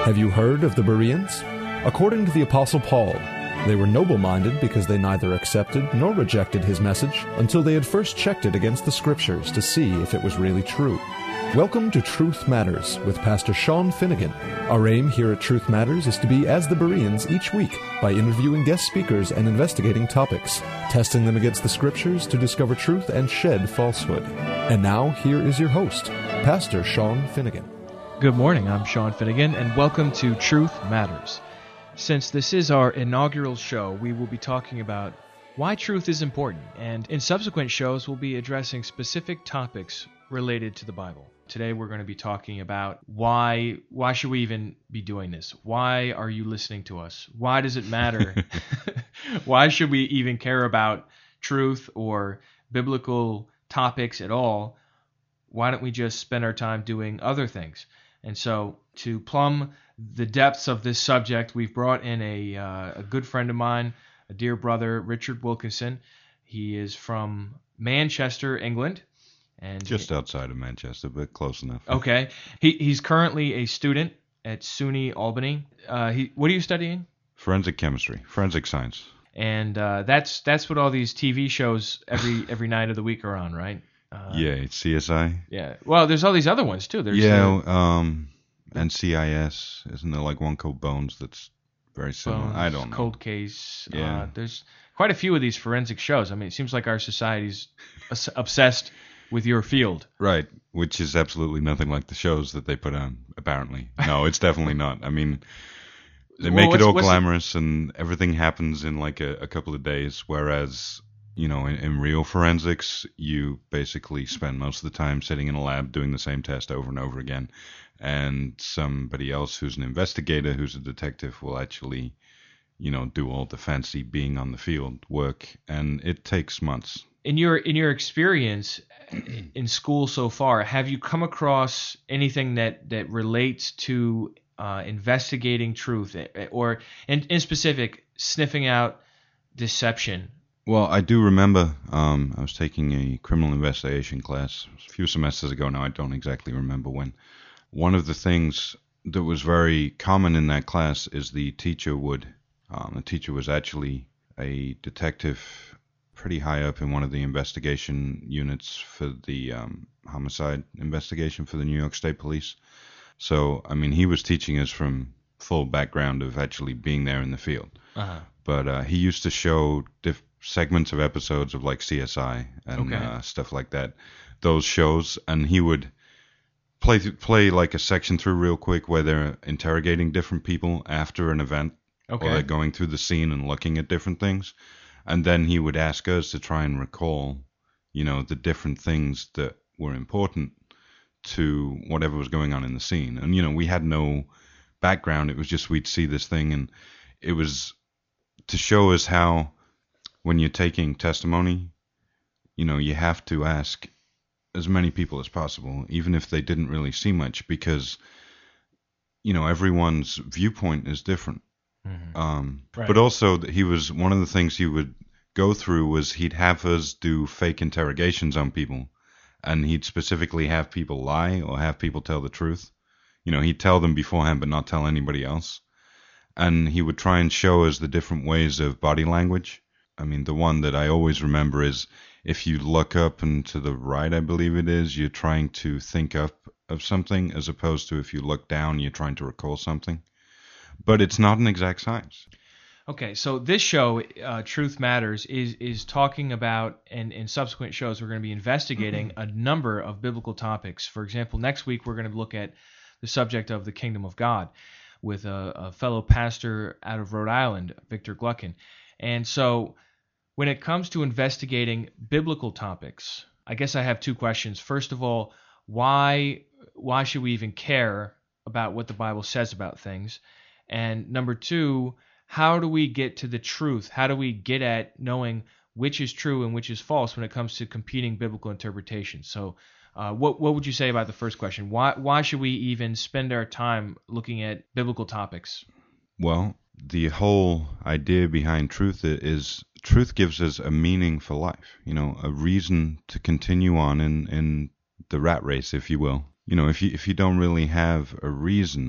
Have you heard of the Bereans? According to the Apostle Paul, they were noble-minded because they neither accepted nor rejected his message until they had first checked it against the Scriptures to see if it was really true. Welcome to Truth Matters with Pastor Sean Finnegan. Our aim here at Truth Matters is to be as the Bereans each week by interviewing guest speakers and investigating topics, testing them against the Scriptures to discover truth and shed falsehood. And now, here is your host, Pastor Sean Finnegan. Good morning, I'm Sean Finnegan, and welcome to Truth Matters. Since this is our inaugural show, we will be talking about why truth is important, and in subsequent shows we'll be addressing specific topics related to the Bible. Today we're going to be talking about why should we even be doing this? Why are you listening to us? Why does it matter? Why should we even care about truth or biblical topics at all? Why don't we just spend our time doing other things? And so to plumb the depths of this subject, we've brought in a good friend of mine, a dear brother, Richard Wilkinson. He is from Manchester, England. And just outside of Manchester, but close enough. Okay. He's currently a student at SUNY Albany. What are you studying? Forensic chemistry, forensic science. And that's what all these TV shows every night of the week are on, right? Yeah, it's CSI. Yeah. Well, there's all these other ones too. There's NCIS. Isn't there like one called Bones that's very similar? Bones, I don't know. Cold Case. Yeah. There's quite a few of these forensic shows. I mean, it seems like our society's obsessed with your field. Right, which is absolutely nothing like the shows that they put on, apparently. No, it's definitely not. I mean, they make it all glamorous and everything happens in like a couple of days, whereas, you know, in real forensics, you basically spend most of the time sitting in a lab doing the same test over and over again, and somebody else who's an investigator, who's a detective, will actually, you know, do all the fancy being on the field work, and it takes months. In your experience in school so far, have you come across anything that relates to investigating truth, or in specific, sniffing out deception? Well, I do remember I was taking a criminal investigation class a few semesters ago now. I don't exactly remember when. One of the things that was very common in that class is the teacher was actually a detective pretty high up in one of the investigation units for the homicide investigation for the New York State Police. So, I mean, he was teaching us from full background of actually being there in the field. Uh-huh. But he used to show segments of episodes of like CSI and stuff like that, those shows, and he would play like a section through real quick where they're interrogating different people after an event, or they're going through the scene and looking at different things. And then he would ask us to try and recall, you know, the different things that were important to whatever was going on in the scene. And, you know, we had no background. It was just we'd see this thing, and it was to show us how when you're taking testimony, you know, you have to ask as many people as possible, even if they didn't really see much, because, you know, everyone's viewpoint is different. Mm-hmm. Right. But also, he was one of the things he would go through was he'd have us do fake interrogations on people, and he'd specifically have people lie or have people tell the truth. You know, he'd tell them beforehand but not tell anybody else. And he would try and show us the different ways of body language. I mean, the one that I always remember is if you look up and to the right, I believe it is, you're trying to think up of something, as opposed to if you look down, you're trying to recall something. But it's not an exact science. Okay, so this show, Truth Matters, is talking about, and in subsequent shows, we're going to be investigating a number of biblical topics. For example, next week we're going to look at the subject of the kingdom of God with a fellow pastor out of Rhode Island, Victor Gluckin. And so when it comes to investigating biblical topics, I guess I have two questions. First of all, why should we even care about what the Bible says about things? And number two, how do we get to the truth? How do we get at knowing which is true and which is false when it comes to competing biblical interpretations? So what would you say about the first question? Why should we even spend our time looking at biblical topics? Well, the whole idea behind truth is truth gives us a meaning for life, you know, a reason to continue on in the rat race, if you will. You know, if you don't really have a reason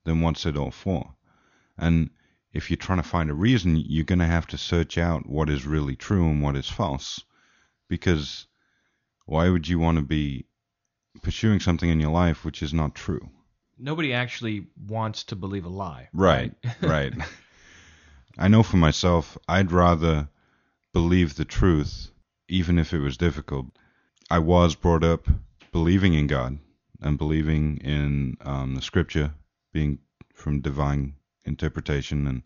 then what's it all for? And if you're trying to find a reason, you're going to have to search out what is really true and what is false. Because why would you want to be pursuing something in your life which is not true? Nobody actually wants to believe a lie. Right, right. I know for myself, I'd rather believe the truth, even if it was difficult. I was brought up believing in God and believing in the scripture being from divine interpretation, and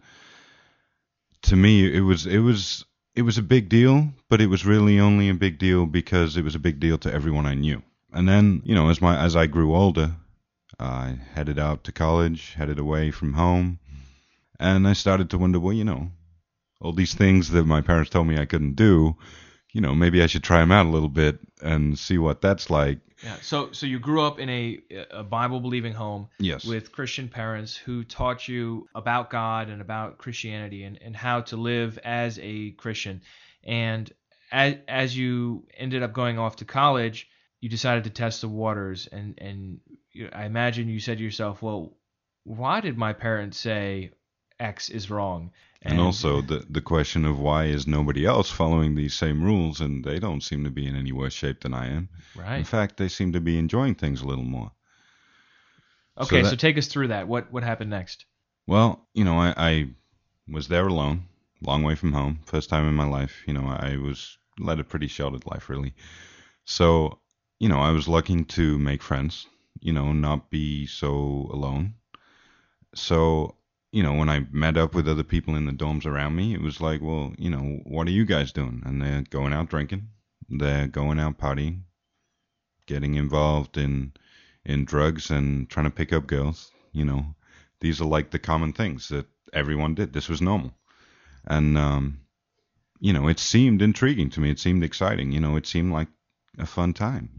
to me it was a big deal, but it was really only a big deal because it was a big deal to everyone I knew. And then, as I grew older, I headed out to college, headed away from home, and I started to wonder, all these things that my parents told me I couldn't do, maybe I should try them out a little bit and see what that's like. Yeah. So you grew up in a Bible-believing home. Yes. With Christian parents who taught you about God and about Christianity and how to live as a Christian. And as you ended up going off to college, you decided to test the waters. And I imagine you said to yourself, well, why did my parents say X is wrong? And also the question of why is nobody else following these same rules, and they don't seem to be in any worse shape than I am. Right. In fact, they seem to be enjoying things a little more. Okay, so take us through that. What happened next? Well, I was there alone, long way from home, first time in my life. I led a pretty sheltered life, really. So, I was looking to make friends, not be so alone. So, when I met up with other people in the dorms around me, it was like, well, what are you guys doing? And they're going out drinking, they're going out partying, getting involved in drugs and trying to pick up girls. These are like the common things that everyone did. This was normal. And, it seemed intriguing to me. It seemed exciting. It seemed like a fun time.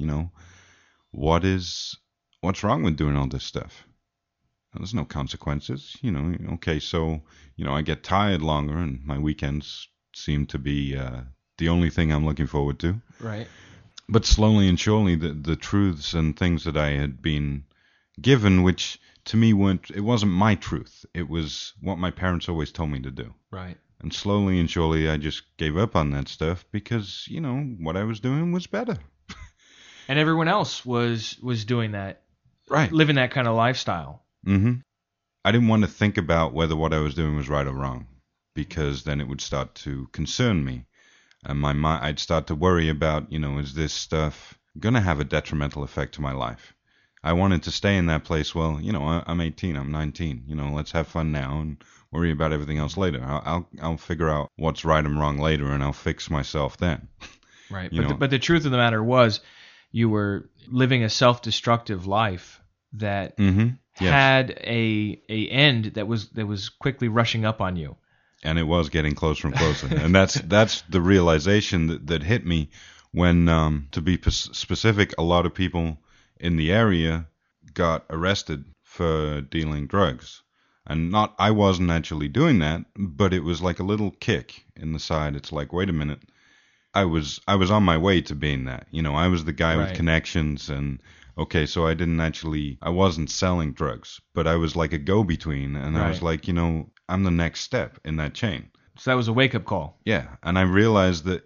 What's wrong with doing all this stuff? There's no consequences, Okay, so, I get tired longer, and my weekends seem to be the only thing I'm looking forward to. Right. But slowly and surely, the truths and things that I had been given, which to me it wasn't my truth. It was what my parents always told me to do. Right. And slowly and surely, I just gave up on that stuff because, what I was doing was better. And everyone else was doing that. Right. Living that kind of lifestyle. Mm-hmm. I didn't want to think about whether what I was doing was right or wrong, because then it would start to concern me. And I'd start to worry about, is this stuff going to have a detrimental effect to my life? I wanted to stay in that place. Well, I'm 18, I'm 19. Let's have fun now and worry about everything else later. I'll figure out what's right and wrong later, and I'll fix myself then. Right. But the truth of the matter was, you were living a self-destructive life that had a end that was quickly rushing up on you. And it was getting closer and closer. And that's the realization that hit me when, to be specific, a lot of people in the area got arrested for dealing drugs. And I wasn't actually doing that, but it was like a little kick in the side. It's like, wait a minute. I was on my way to being that. I was the guy with connections, and okay, so I wasn't selling drugs, but I was like a go-between, and I was like, I'm the next step in that chain. So that was a wake-up call. Yeah, and I realized that,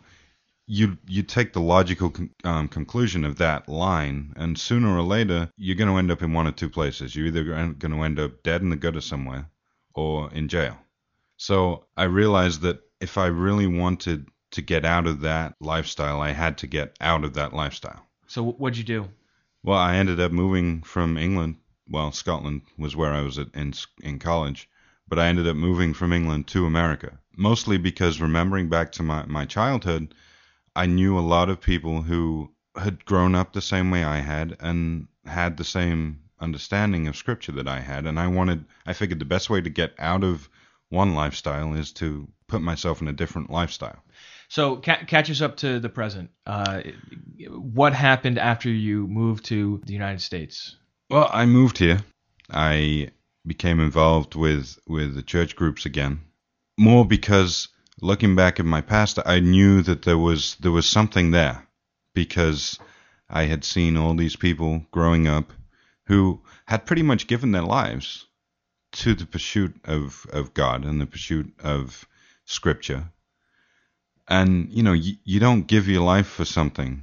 you take the logical conclusion of that line, and sooner or later, you're going to end up in one of two places. You're either going to end up dead in the gutter somewhere or in jail. So I realized that if I really wanted to get out of that lifestyle, I had to get out of that lifestyle. So what'd you do? Well, I ended up moving from England. Well, Scotland was where I was in college, but I ended up moving from England to America, mostly because remembering back to my childhood, I knew a lot of people who had grown up the same way I had and had the same understanding of scripture that I had, and I figured the best way to get out of one lifestyle is to put myself in a different lifestyle. So catch us up to the present. What happened after you moved to the United States? Well, I moved here. I became involved with the church groups again, more because looking back at my past, I knew that there was something there, because I had seen all these people growing up who had pretty much given their lives to the pursuit of God and the pursuit of Scripture. And, you don't give your life for something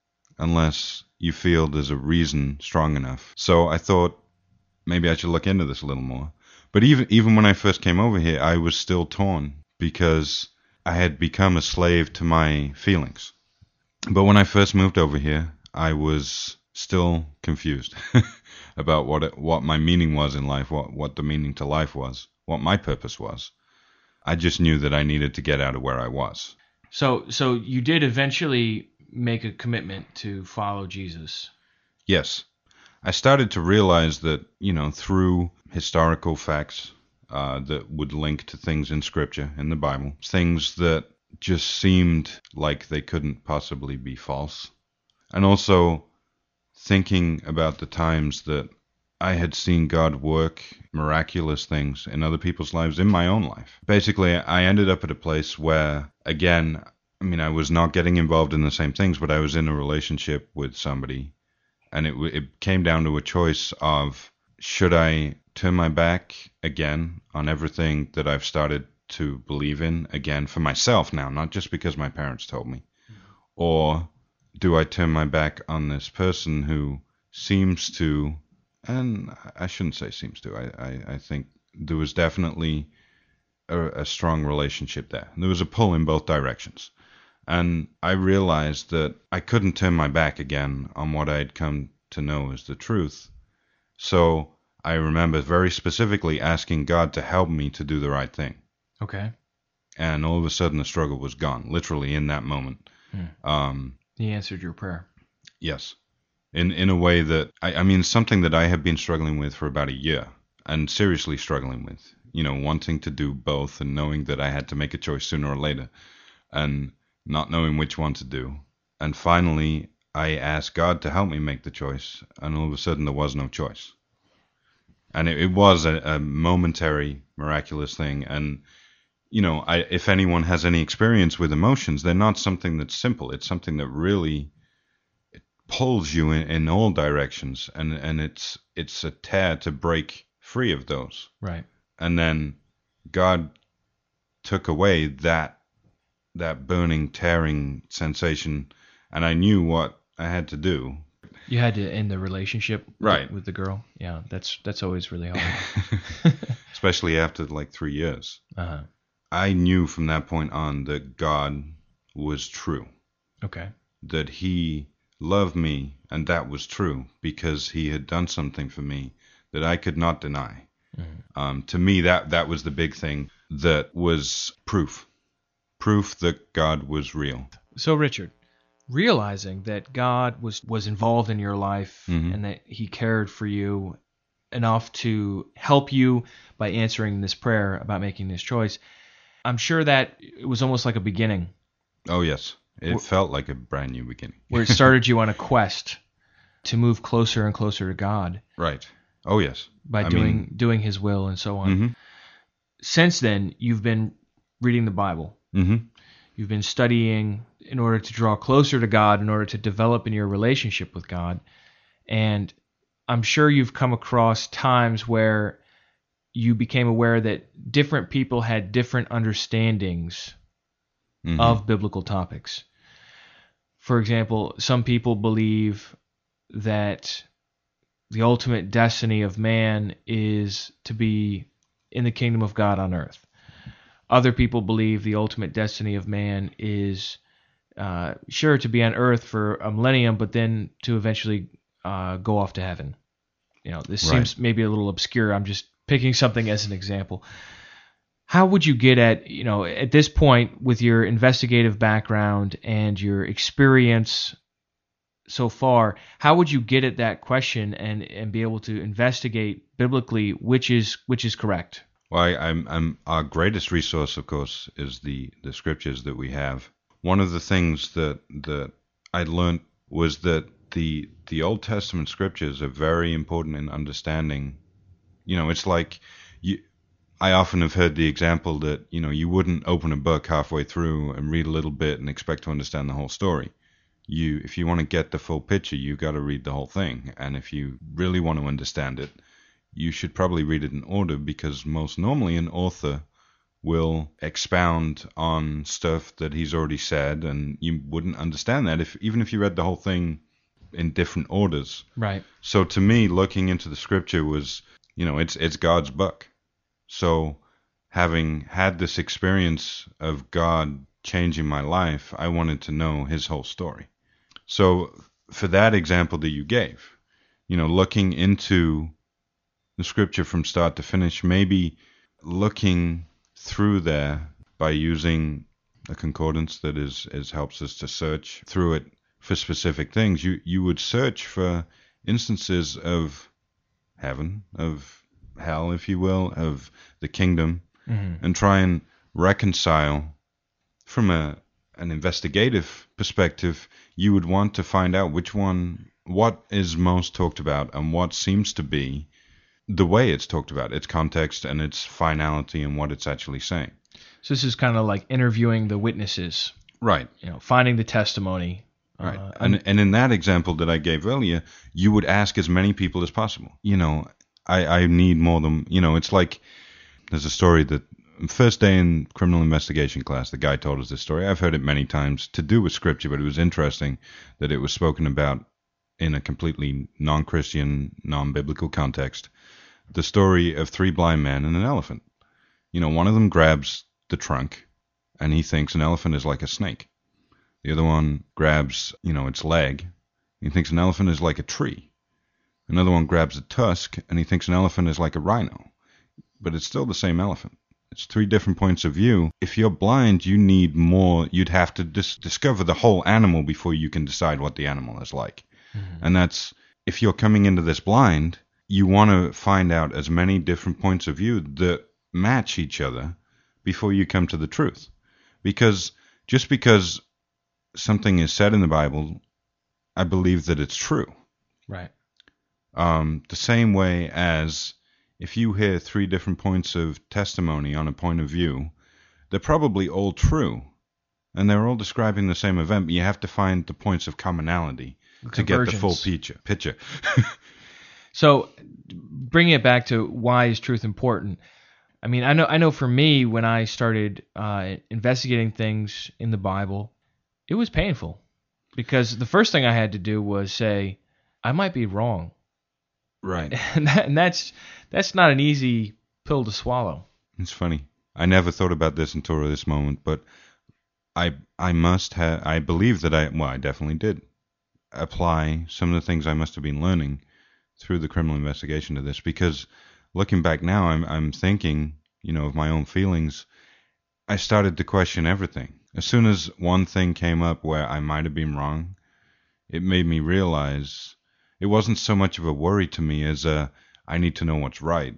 unless you feel there's a reason strong enough. So I thought maybe I should look into this a little more. But even when I first came over here, I was still torn because I had become a slave to my feelings. But when I first moved over here, I was still confused about what my meaning was in life, what the meaning to life was, what my purpose was. I just knew that I needed to get out of where I was. So you did eventually make a commitment to follow Jesus. Yes. I started to realize that, through historical facts that would link to things in Scripture, in the Bible, things that just seemed like they couldn't possibly be false. And also thinking about the times that I had seen God work miraculous things in other people's lives, in my own life. Basically, I ended up at a place where, again, I was not getting involved in the same things, but I was in a relationship with somebody, and it came down to a choice of, should I turn my back again on everything that I've started to believe in again for myself now, not just because my parents told me, or do I turn my back on this person who seems to, and I shouldn't say seems to, I think there was definitely a strong relationship there. There was a pull in both directions. And I realized that I couldn't turn my back again on what I'd come to know as the truth. So I remember very specifically asking God to help me to do the right thing. Okay. And all of a sudden the struggle was gone, literally in that moment. He answered your prayer. Yes. In a way that, something that I have been struggling with for about a year, and seriously struggling with, wanting to do both and knowing that I had to make a choice sooner or later, and not knowing which one to do. And finally, I asked God to help me make the choice, and all of a sudden there was no choice. And it was a momentary, miraculous thing. And, if anyone has any experience with emotions, they're not something that's simple. It's something that really pulls you in all directions, and it's a tear to break free of those. Right. And then God took away that burning, tearing sensation, and I knew what I had to do. You had to end the relationship with the girl. Yeah, that's always really hard. Especially after 3 years. Uh-huh. I knew from that point on that God was true. Okay. That he loved me, and that was true because he had done something for me that I could not deny. Mm-hmm. To me, that was the big thing that was proof that God was real. So, Richard, realizing that God was involved in your life, mm-hmm. and that he cared for you enough to help you by answering this prayer about making this choice, I'm sure that it was almost like a beginning. Oh, yes. It felt like a brand new beginning. Where it started you on a quest to move closer and closer to God. Right. Oh, yes. By doing his will and so on. Mm-hmm. Since then, you've been reading the Bible. Mm-hmm. You've been studying in order to draw closer to God, in order to develop in your relationship with God. And I'm sure you've come across times where you became aware that different people had different understandings mm-hmm. of biblical topics. For example, some people believe that the ultimate destiny of man is to be in the kingdom of God on earth. Other people believe the ultimate destiny of man is sure to be on earth for a millennium, but then to eventually go off to heaven. This seems maybe a little obscure. I'm just picking something as an example. How would you get at this point with your investigative background and your experience so far, how would you get at that question and be able to investigate biblically which is correct? Well, I'm our greatest resource, of course, is the scriptures that we have. One of the things that I learned was that the Old Testament scriptures are very important in understanding. It's like I often have heard the example that you wouldn't open a book halfway through and read a little bit and expect to understand the whole story. if you want to get the full picture, you got to read the whole thing. And if you really want to understand it, you should probably read it in order, because most normally an author will expound on stuff that he's already said, and you wouldn't understand that even if you read the whole thing in different orders. Right. So to me, looking into the scripture was, it's God's book. So having had this experience of God changing my life, I wanted to know his whole story. So for that example that you gave, looking into the scripture from start to finish, maybe looking through there by using a concordance that helps us to search through it for specific things. You would search for instances of heaven, of hell, if you will, of the kingdom, and try and reconcile from an investigative perspective. You would want to find out what is most talked about and what seems to be the way it's talked about, its context and its finality and what it's actually saying. So this is kind of like interviewing the witnesses. Right. Finding the testimony. Right. And in that example that I gave earlier, you would ask as many people as possible. I need more than, it's like there's a story that first day in criminal investigation class, the guy told us this story. I've heard it many times to do with scripture, but it was interesting that it was spoken about in a completely non-Christian, non-biblical context. The story of 3 blind men and an elephant. One of them grabs the trunk and he thinks an elephant is like a snake. The other one grabs, its leg. He thinks an elephant is like a tree. Another one grabs a tusk and he thinks an elephant is like a rhino. But it's still the same elephant. It's 3 different points of view. If you're blind, you need more. You'd have to discover the whole animal before you can decide what the animal is like. Mm-hmm. And that's, if you're coming into this blind, you want to find out as many different points of view that match each other before you come to the truth. Because just because something is said in the Bible, I believe that it's true. Right. The same way as if you hear 3 different points of testimony on a point of view, they're probably all true, and they're all describing the same event, but you have to find the points of commonality to get the full picture. So, bringing it back to why is truth important? I mean, I know for me, when I started investigating things in the Bible, it was painful, because the first thing I had to do was say, I might be wrong. Right. And that's not an easy pill to swallow. It's funny. I never thought about this until this moment, but I believe that I definitely did apply some of the things I must have been learning through the criminal investigation to this, because looking back now, I'm thinking, of my own feelings. I started to question everything. As soon as one thing came up where I might have been wrong, it made me realize it wasn't so much of a worry to me as I need to know what's right.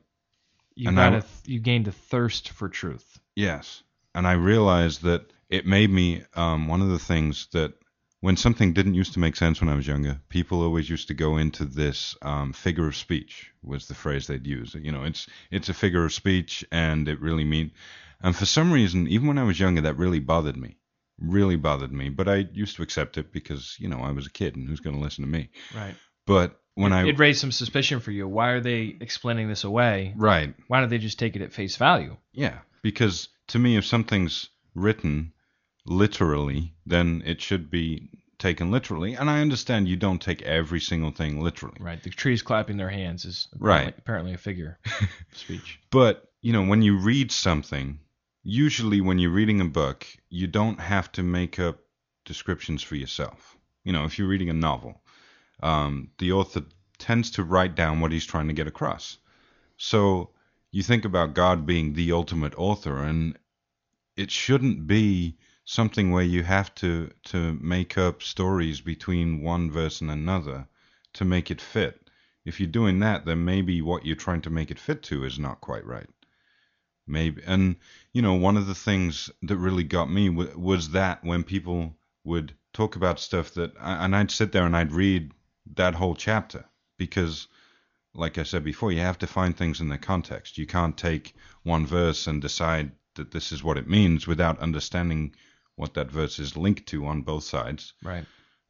You gained a thirst for truth. Yes. And I realized that it made me, one of the things that when something didn't used to make sense when I was younger, people always used to go into this figure of speech was the phrase they'd use. It's a figure of speech, and it really means. And for some reason, even when I was younger, that really bothered me. But I used to accept it because, I was a kid, and who's going to listen to me? Right. But when it raised some suspicion for you. Why are they explaining this away? Right. Why don't they just take it at face value? Yeah, because to me, if something's written literally, then it should be taken literally. And I understand you don't take every single thing literally. Right. The trees clapping their hands is apparently a figure of speech. But, when you read something, usually when you're reading a book, you don't have to make up descriptions for yourself. If you're reading a novel, the author tends to write down what he's trying to get across. So you think about God being the ultimate author, and it shouldn't be something where you have to make up stories between one verse and another to make it fit. If you're doing that, then maybe what you're trying to make it fit to is not quite right. Maybe. And, one of the things that really got me was that when people would talk about stuff and I'd sit there and I'd read that whole chapter, because like I said before, you have to find things in their context. You can't take one verse and decide that this is what it means without understanding what that verse is linked to on both sides. Right.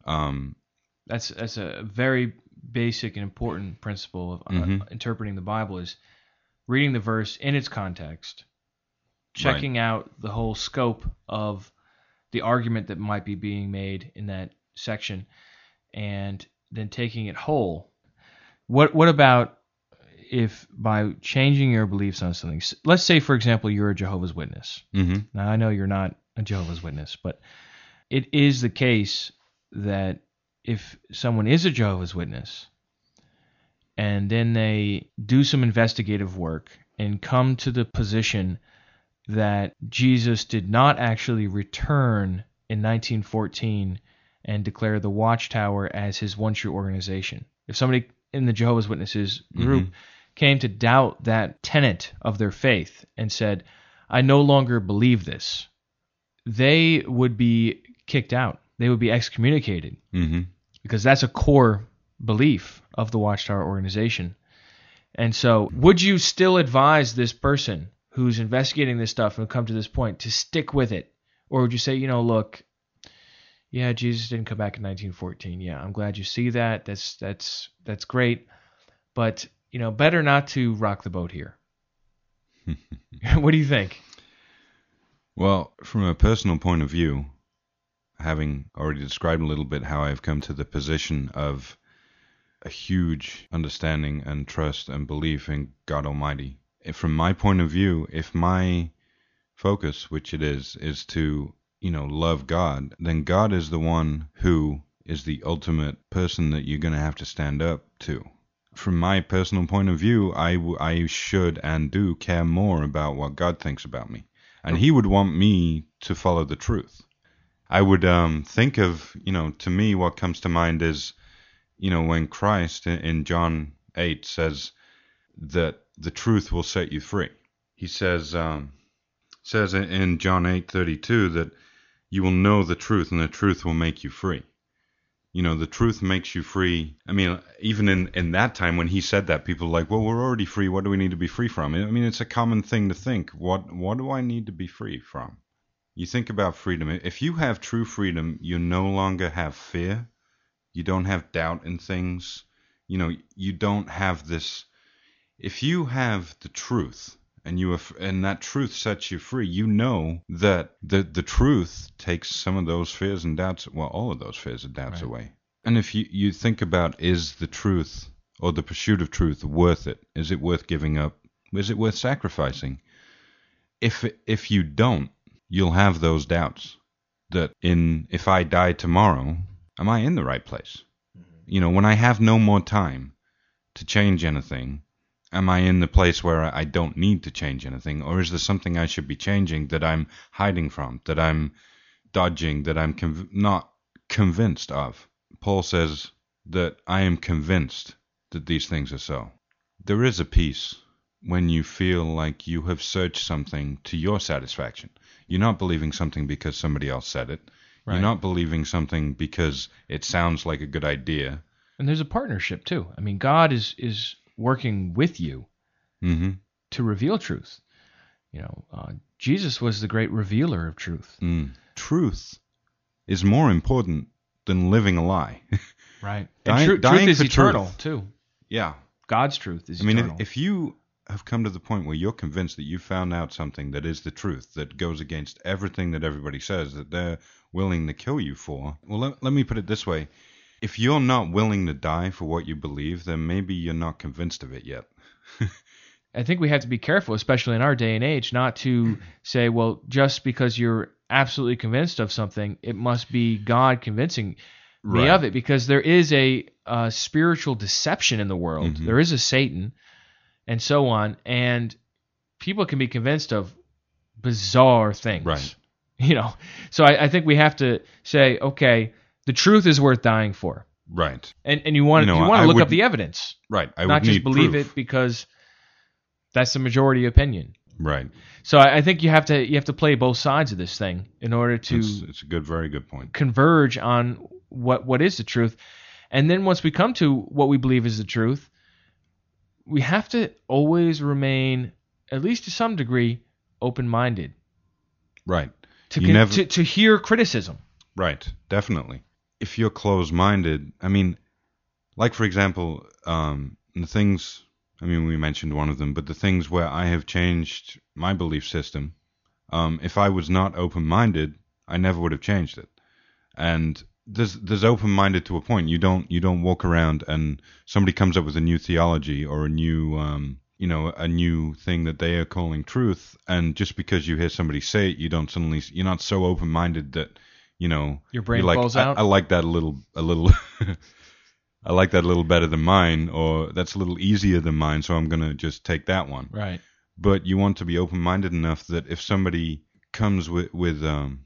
That's a very basic and important principle of interpreting the Bible, is reading the verse in its context, checking out the whole scope of the argument that might be being made in that section, and then taking it whole. What about if by changing your beliefs on something, let's say, for example, you're a Jehovah's Witness. Now, I know you're not a Jehovah's Witness, but it is the case that if someone is a Jehovah's Witness and then they do some investigative work and come to the position that Jesus did not actually return in 1914 and declare the Watchtower as his one true organization, if somebody in the Jehovah's Witnesses group came to doubt that tenet of their faith and said, I no longer believe this, they would be kicked out. They would be excommunicated, because that's a core belief of the Watchtower organization. And so would you still advise this person who's investigating this stuff and come to this point to stick with it? Or would you say, look, yeah, Jesus didn't come back in 1914. Yeah, I'm glad you see that. That's great. But, better not to rock the boat here. What do you think? Well, from a personal point of view, having already described a little bit how I've come to the position of a huge understanding and trust and belief in God Almighty, from my point of view, if my focus, which it is to love God, then God is the one who is the ultimate person that you're going to have to stand up to. From my personal point of view, I should and do care more about what God thinks about me. And he would want me to follow the truth. I would think of, to me what comes to mind is, when Christ in John 8 says that the truth will set you free. He says in John 8:32 that you will know the truth and the truth will make you free. The truth makes you free. I mean, even in that time when he said that, people were like, well, we're already free. What do we need to be free from? I mean, it's a common thing to think. What do I need to be free from? You think about freedom. If you have true freedom, you no longer have fear. You don't have doubt in things. You don't have this. If you have the truth, and that truth sets you free, that the truth takes some of those fears and doubts, well, all of those fears and doubts away. And if you think about, is the truth or the pursuit of truth worth it? Is it worth giving up? Is it worth sacrificing? If you don't, you'll have those doubts that if I die tomorrow, am I in the right place? When I have no more time to change anything, am I in the place where I don't need to change anything? Or is there something I should be changing that I'm hiding from, that I'm dodging, that I'm not convinced of? Paul says that I am convinced that these things are so. There is a peace when you feel like you have searched something to your satisfaction. You're not believing something because somebody else said it. Right. You're not believing something because it sounds like a good idea. And there's a partnership too. I mean, God is working with you to reveal truth. Jesus was the great revealer of truth. Truth is more important than living a lie. Right. And truth is eternal too. Yeah. God's truth is eternal. I mean, if you have come to the point where you're convinced that you found out something that is the truth, that goes against everything that everybody says, that they're willing to kill you for, well, let me put it this way. If you're not willing to die for what you believe, then maybe you're not convinced of it yet. I think we have to be careful, especially in our day and age, not to say, well, just because you're absolutely convinced of something, it must be God convincing me of it, because there is a spiritual deception in the world. There is a Satan and so on, and people can be convinced of bizarre things. Right. So I think we have to say, okay, the truth is worth dying for. Right. And you want to look up the evidence. Right. Not just believe it because that's the majority opinion. Right. So I think you have to play both sides of this thing in order to it's a very good point. Converge on what is the truth. And then once we come to what we believe is the truth, we have to always remain, at least to some degree, open-minded. Right. To hear criticism. Right. Definitely. if you're closed-minded, I mean, like, for example, the things, I mean, we mentioned one of them, but the things where I have changed my belief system, if I was not open-minded, I never would have changed it. And there's open-minded to a point. You don't walk around and somebody comes up with a new theology or a new, a new thing that they are calling truth, and just because you hear somebody say it, you're not so open-minded that, your brain falls out. I like that a little I like that a little better than mine, or that's a little easier than mine, so I'm going to just take that one. Right. But you want to be open-minded enough that if somebody comes with a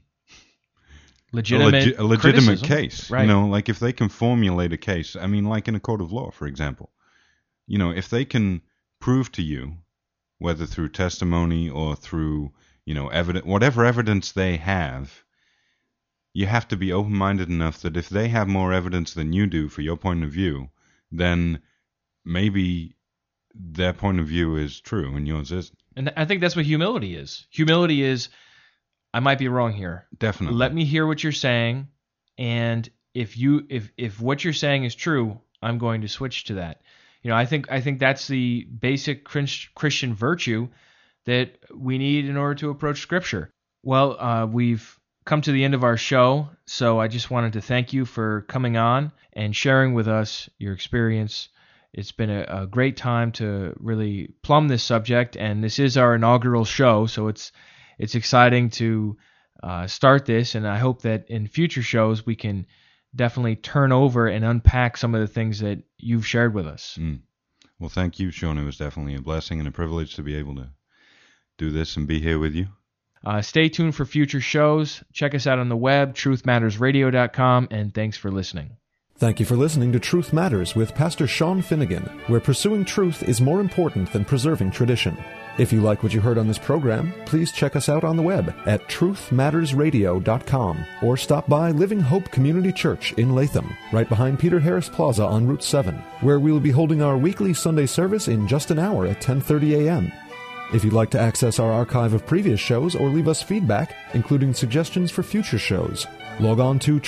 legitimate case, right. Like if they can formulate a case, I mean, like in a court of law, for example, if they can prove to you, whether through testimony or through, evidence, whatever evidence they have, you have to be open-minded enough that if they have more evidence than you do for your point of view, then maybe their point of view is true and yours isn't. And I think that's what humility is. Humility is, I might be wrong here. Definitely. Let me hear what you're saying, and if what you're saying is true, I'm going to switch to that. I think that's the basic Christian virtue that we need in order to approach Scripture. Well, we've come to the end of our show, so I just wanted to thank you for coming on and sharing with us your experience. It's been a great time to really plumb this subject, and this is our inaugural show, so it's exciting to start this, and I hope that in future shows we can definitely turn over and unpack some of the things that you've shared with us. Well, thank you, Sean. It was definitely a blessing and a privilege to be able to do this and be here with you. Stay tuned for future shows. Check us out on the web, truthmattersradio.com, and thanks for listening. Thank you for listening to Truth Matters with Pastor Sean Finnegan, where pursuing truth is more important than preserving tradition. If you like what you heard on this program, please check us out on the web at truthmattersradio.com or stop by Living Hope Community Church in Latham, right behind Peter Harris Plaza on Route 7, where we will be holding our weekly Sunday service in just an hour at 10:30 a.m. If you'd like to access our archive of previous shows or leave us feedback, including suggestions for future shows, log on to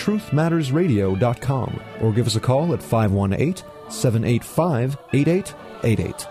truthmattersradio.com or give us a call at 518-785-8888.